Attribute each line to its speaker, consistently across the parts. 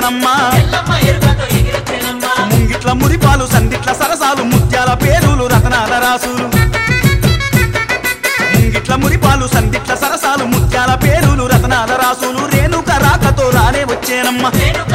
Speaker 1: ఎగిరొచ్చెనమ్మా ముంగిట్ల మురిపాలు సందిట్ల సరసాలు ముత్యాల పేరులు రతనాల రాసులు ముంగిట్ల మురిపాలు సందిట్ల సరసాలు ముత్యాల పేరులు రతనాల రాసులు రేణుక రాకతో రానే వచ్చేనమ్మా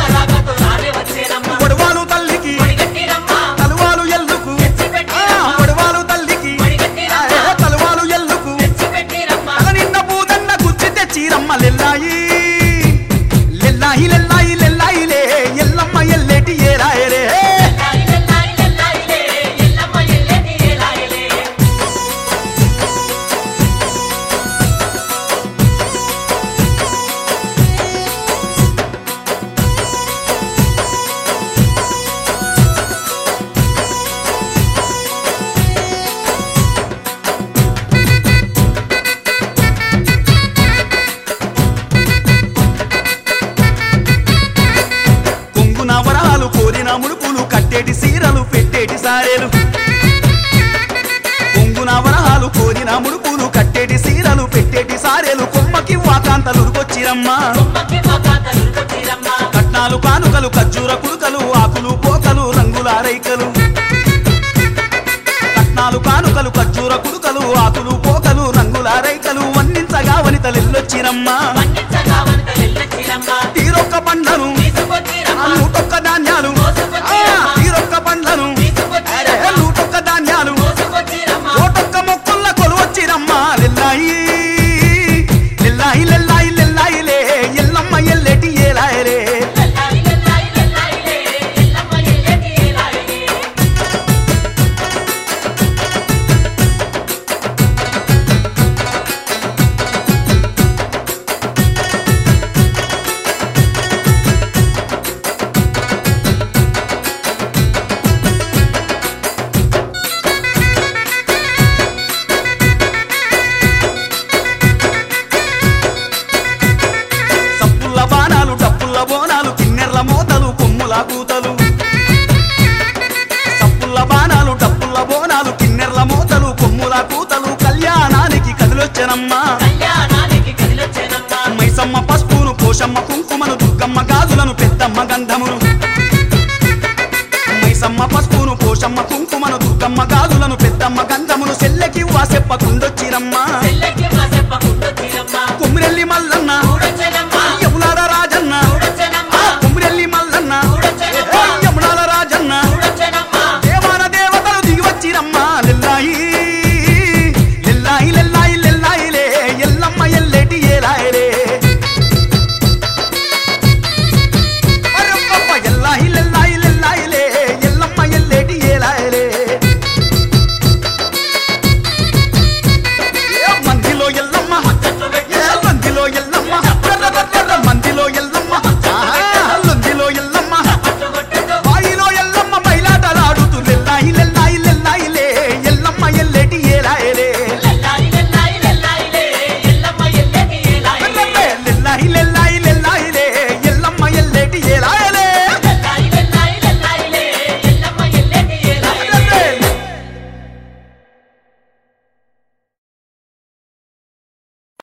Speaker 1: పొడవాలు తల్లికి తలువాలు ఎల్లుకు పొడవాలు తల్లికి తలువాలు ఎల్లుకు తల నిన్న పూదన్న గుచ్చి తెచ్చిరమ్మ లెల్లాయి లెల్లాయి లెల్లాయి లెల్లాయి లే ఎల్లమ్మ ఎల్లేటి ఏరాయరే వరాలు కోరిన ముడుపులు కట్టేటి సీరలు పెట్టేటి సారేలు కొంగున వరహాలు కోరిన ముడుపులు కట్టేటి సీరలు పెట్టేటి సారేలు కొమ్మకి వాకాంతలురుకొచ్చిరమ్మా కట్నాలు కానుకలు ఖర్జూర కుడుకలు ఆకులు పోకలు రంగుల రైకలు కట్నాలు కానుకలు ఖర్జూర కుడుకలు ఆకులు పోకలు రంగుల రైకలు వన్నించగా వనితలెల్లొచ్చిరమ్మా తీరొక్క పండ్లను నూటొక్క ధాన్యాలు తీరొక్క పండ్లను నూటొక్క ధాన్యాలు ఓటొక్క మొక్కుల్ల కొలువచ్చిరమ్మా లెల్లాయి లెల్లాయి లెల్లాయి లెల్లాయి లే ఎల్లమ్మ ఎల్లేటి ఏలాయరే బోనాలు కిన్నెర్ల మోతలు కొమ్ముల కూతలు సప్పుల్ల బాణాలు డప్పుల్ల బోనాలు కిన్నెర్ల మోతలు కొమ్ముల కూతలు కళ్యాణానికి కదిలొచ్చెనమ్మా మైసమ్మ పసుపును పోషమ్మ కుంకుమను దుర్గమ్మ గాజులను పెద్దమ్మ గంధమును మైసమ్మ పసుపును పోషమ్మ కుంకుమను దుర్గమ్మ గాజులను పెద్దమ్మ గంధమును సెల్లెకి చెప్పకుండొచ్చిరమ్మా